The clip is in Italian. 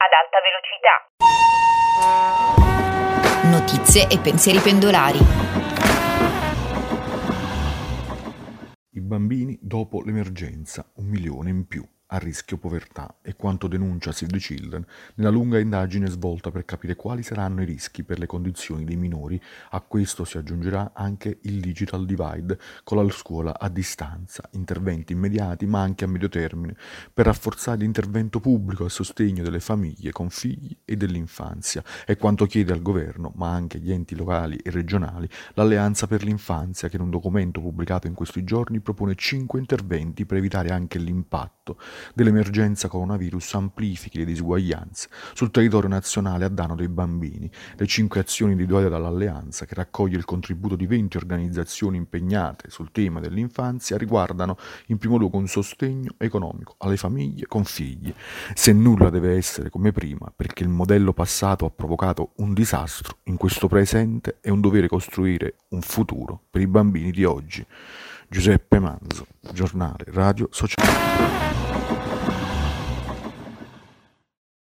ad alta velocità. Notizie e pensieri pendolari. I bambini dopo l'emergenza, 1 milione in più a rischio povertà, è quanto denuncia Save the Children nella lunga indagine svolta per capire quali saranno i rischi per le condizioni dei minori. A questo si aggiungerà anche il digital divide con la scuola a distanza, interventi immediati ma anche a medio termine per rafforzare l'intervento pubblico a sostegno delle famiglie con figli e dell'infanzia. È quanto chiede al governo, ma anche agli enti locali e regionali, l'Alleanza per l'Infanzia, che in un documento pubblicato in questi giorni propone 5 interventi per evitare anche l'impatto dell'emergenza coronavirus amplifichi le disuguaglianze sul territorio nazionale a danno dei bambini. Le 5 azioni individuate dall'Alleanza, che raccoglie il contributo di 20 organizzazioni impegnate sul tema dell'infanzia, riguardano in primo luogo un sostegno economico alle famiglie con figli. Se nulla deve essere come prima, perché il modello passato ha provocato un disastro, in questo presente è un dovere costruire un futuro per i bambini di oggi. Giuseppe Manzo, giornale radio sociale.